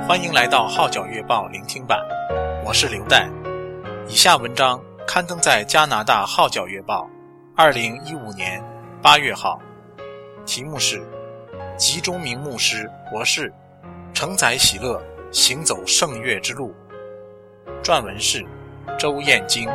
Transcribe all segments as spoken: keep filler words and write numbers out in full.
欢迎来到号角月报聆听版，我是刘代。以下文章刊登在加拿大号角月报二零一五年八月号，题目是集中明牧师博士承载喜乐行走圣乐之路，撰文是周燕京。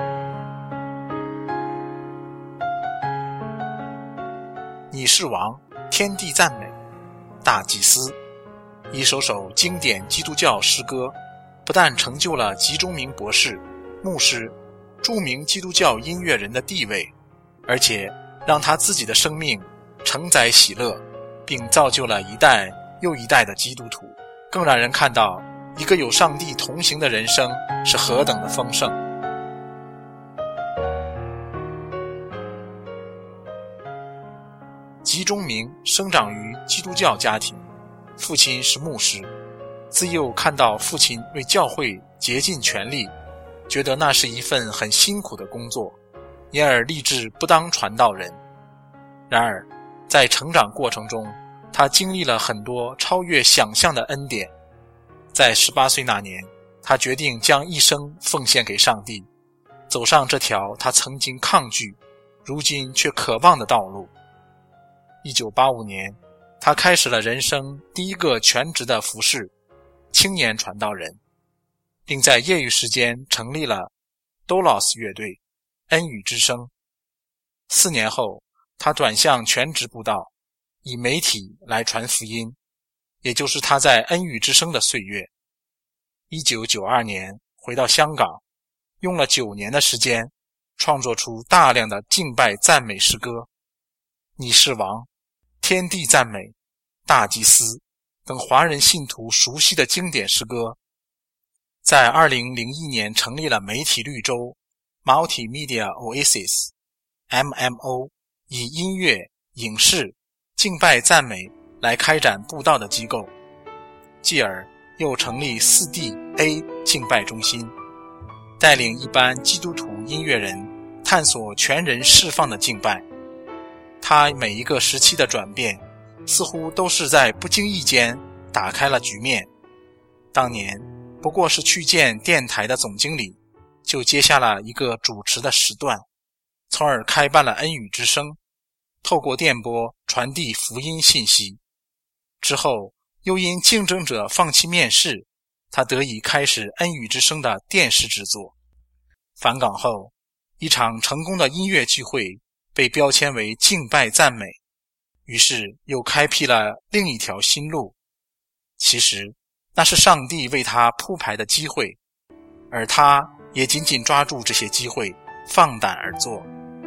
你是王，天地赞美，大祭司。一首首经典基督教诗歌，不但成就了集中明博士、牧师、著名基督教音乐人的地位，而且让他自己的生命承载喜乐，并造就了一代又一代的基督徒，更让人看到一个有上帝同行的人生是何等的丰盛。集中明生长于基督教家庭，父亲是牧师，自幼看到父亲为教会竭尽全力，觉得那是一份很辛苦的工作，因而立志不当传道人。然而在成长过程中，他经历了很多超越想象的恩典。在十八岁那年，他决定将一生奉献给上帝，走上这条他曾经抗拒，如今却渴望的道路。一九八五年，他开始了人生第一个全职的服事，青年传道人，并在业余时间成立了 Doulos 乐队，恩语之声。四年后，他转向全职布道，以媒体来传福音，也就是他在恩语之声的岁月。一九九二年回到香港，用了九年的时间，创作出大量的敬拜赞美诗歌，你是王，天地赞美，大祭司等华人信徒熟悉的经典诗歌。在二零零一年成立了媒体绿洲 Multimedia Oasis M M O， 以音乐、影视、敬拜赞美来开展布道的机构。继而又成立 四 D A 敬拜中心，带领一般基督徒音乐人探索全人释放的敬拜。他每一个时期的转变似乎都是在不经意间打开了局面。当年不过是去见电台的总经理，就接下了一个主持的时段，从而开办了恩语之声，透过电波传递福音信息。之后又因竞争者放弃面试，他得以开始恩语之声的电视制作。返港后，一场成功的音乐聚会被标签为敬拜赞美，于是又开辟了另一条新路。其实那是上帝为他铺排的机会，而他也紧紧抓住这些机会，放胆而做。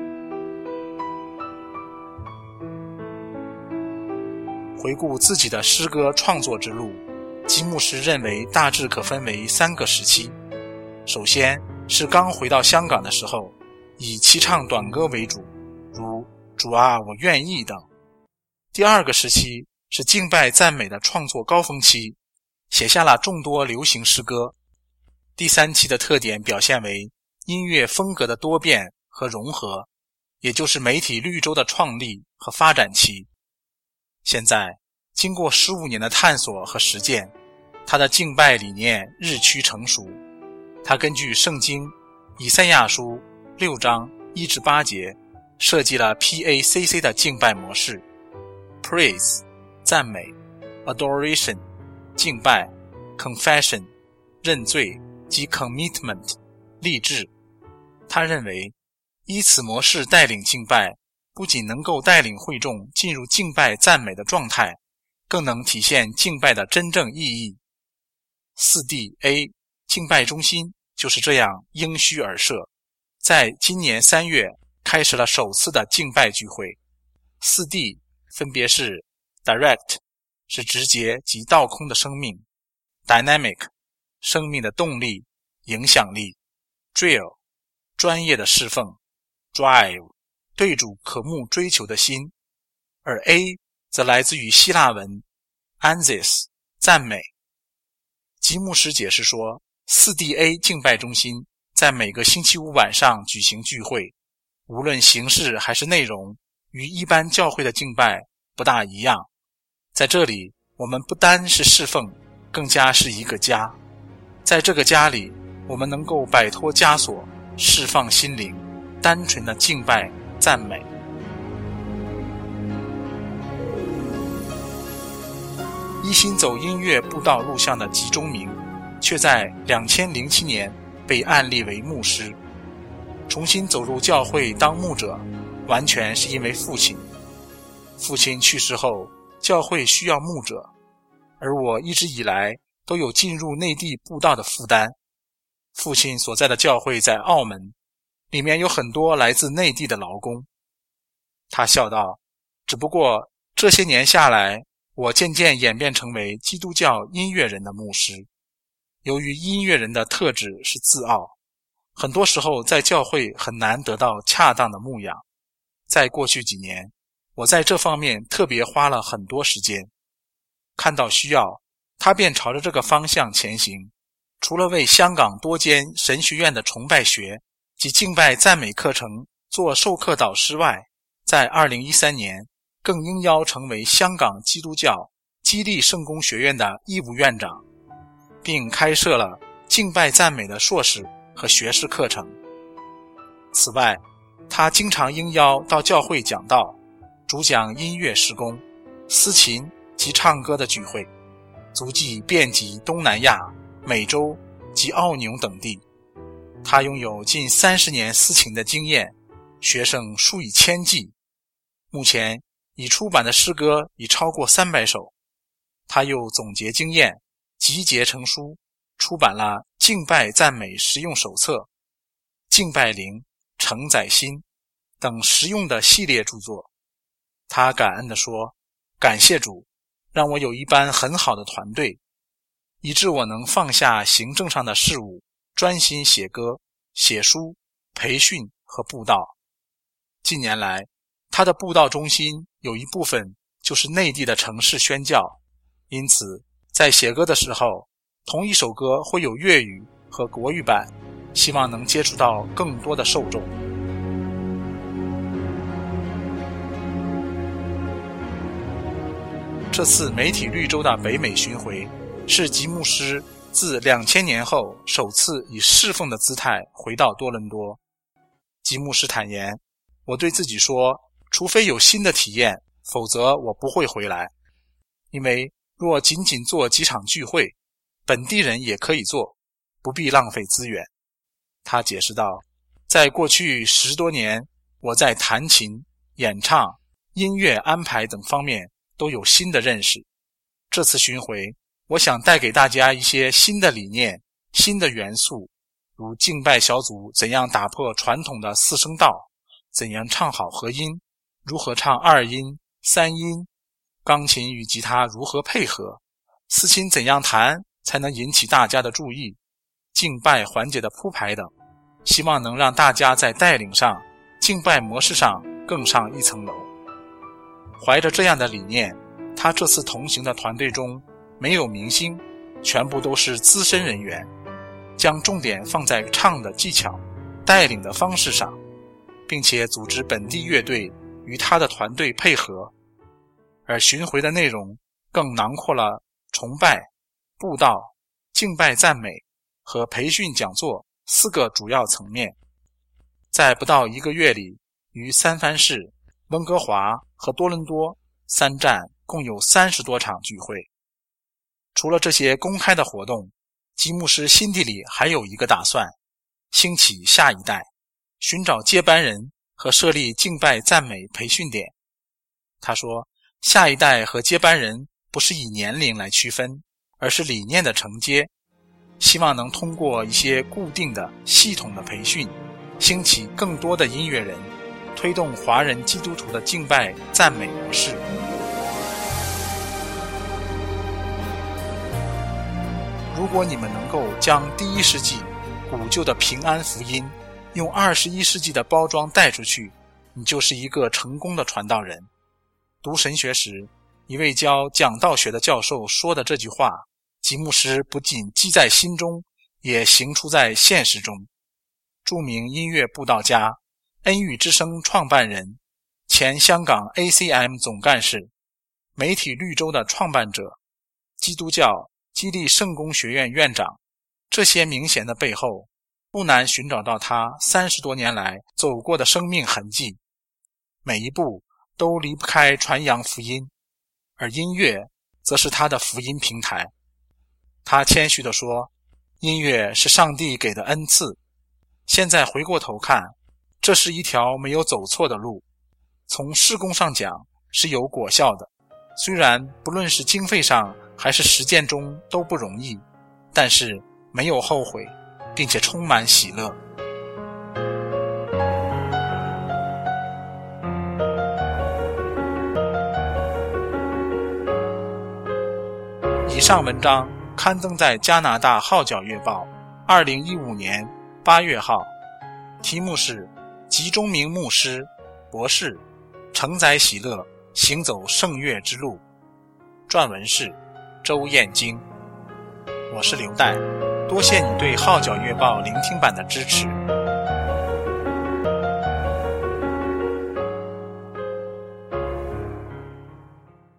回顾自己的诗歌创作之路，吉牧师认为大致可分为三个时期。首先是刚回到香港的时候，以齐唱短歌为主，如主啊我愿意等。第二个时期是敬拜赞美的创作高峰期，写下了众多流行诗歌。第三期的特点表现为音乐风格的多变和融合，也就是媒体绿洲的创立和发展期。现在经过十五年的探索和实践，他的敬拜理念日趋成熟。他根据圣经以赛亚书六章一至八节设计了 P A C C 的敬拜模式， Praise 赞美， Adoration 敬拜， Confession 认罪及 Commitment 立志。他认为依此模式带领敬拜，不仅能够带领会众进入敬拜赞美的状态，更能体现敬拜的真正意义。 四 D A 敬拜中心就是这样应虚而设，在今年三月开始了首次的敬拜聚会。 四 D 分别是 Direct 是直接及倒空的生命， Dynamic 生命的动力、影响力， Drill 专业的侍奉， Drive 对主渴慕追求的心。而 A 则来自于希腊文 Ansis 赞美。吉牧师解释说， 四 D A 敬拜中心在每个星期五晚上举行聚会，无论形式还是内容，与一般教会的敬拜不大一样。在这里，我们不单是侍奉， 更加是一个家。在这个家里，我们能够摆脱枷锁，释放心灵，单纯的敬拜赞美。一心走音乐布道路向的吉中明，却在两千零七年被按立为牧师。重新走入教会当牧者，完全是因为父亲。父亲去世后，教会需要牧者，而我一直以来都有进入内地布道的负担。父亲所在的教会在澳门，里面有很多来自内地的劳工。他笑道，只不过这些年下来，我渐渐演变成为基督教音乐人的牧师。由于音乐人的特质是自傲，很多时候在教会很难得到恰当的牧养。在过去几年，我在这方面特别花了很多时间。看到需要，他便朝着这个方向前行。除了为香港多间神学院的崇拜学及敬拜赞美课程做授课导师外，在二零一三年更应邀成为香港基督教激励圣公学院的义务院长，并开设了敬拜赞美的硕士和学士课程。此外，他经常应邀到教会讲道，主讲音乐事工、司琴及唱歌的聚会，足迹遍及东南亚、美洲及澳纽等地。他拥有近三十年司琴的经验，学生数以千计。目前已出版的诗歌已超过三百首。他又总结经验，集结成书，出版了《敬拜赞美实用手册》、《敬拜灵、承载心》等实用的系列著作。他感恩地说，感谢主，让我有一班很好的团队，以致我能放下行政上的事务，专心写歌、写书、培训和布道。近年来，他的布道中心有一部分就是内地的城市宣教，因此在写歌的时候，同一首歌会有粤语和国语版，希望能接触到更多的受众。这次媒体绿洲的北美巡回，是吉牧师自两千年后首次以侍奉的姿态回到多伦多。吉牧师坦言，我对自己说，除非有新的体验，否则我不会回来。因为若仅仅做几场聚会，本地人也可以做，不必浪费资源。他解释道，在过去十多年，我在弹琴、演唱、音乐安排等方面都有新的认识。这次巡回，我想带给大家一些新的理念、新的元素，如敬拜小组怎样打破传统的四声道，怎样唱好和音，如何唱二音、三音，钢琴与吉他如何配合，司琴怎样弹才能引起大家的注意，敬拜环节的铺排等，希望能让大家在带领上、敬拜模式上更上一层楼。怀着这样的理念，他这次同行的团队中没有明星，全部都是资深人员，将重点放在唱的技巧、带领的方式上，并且组织本地乐队与他的团队配合。而巡回的内容更囊括了崇拜、布道、敬拜赞美和培训讲座四个主要层面。在不到一个月里，于三藩市、温哥华和多伦多三站共有三十多场聚会。除了这些公开的活动，吉牧师心底里还有一个打算，兴起下一代，寻找接班人和设立敬拜赞美培训点。他说，下一代和接班人不是以年龄来区分，而是理念的承接，希望能通过一些固定的系统的培训，兴起更多的音乐人，推动华人基督徒的敬拜赞美模式。如果你们能够将第一世纪古旧的平安福音用二十一世纪的包装带出去，你就是一个成功的传道人。读神学时，一位教讲道学的教授说的这句话，吉牧师不仅记在心中，也行出在现实中。著名音乐布道家、恩语之声创办人、前香港 A C M 总干事、媒体绿洲的创办者、基督教激励圣公学院院长，这些明显的背后，不难寻找到他三十多年来走过的生命痕迹，每一步都离不开传扬福音，而音乐则是他的福音平台。他谦虚地说，音乐是上帝给的恩赐，现在回过头看，这是一条没有走错的路，从事工上讲是有果效的，虽然不论是经费上还是实践中都不容易，但是没有后悔，并且充满喜乐。以上文章刊登在加拿大号角月报二零一五年八月号，题目是集中明牧师博士承载喜乐行走圣乐之路，撰文是周燕京。我是刘岱，多谢你对号角月报聆听版的支持。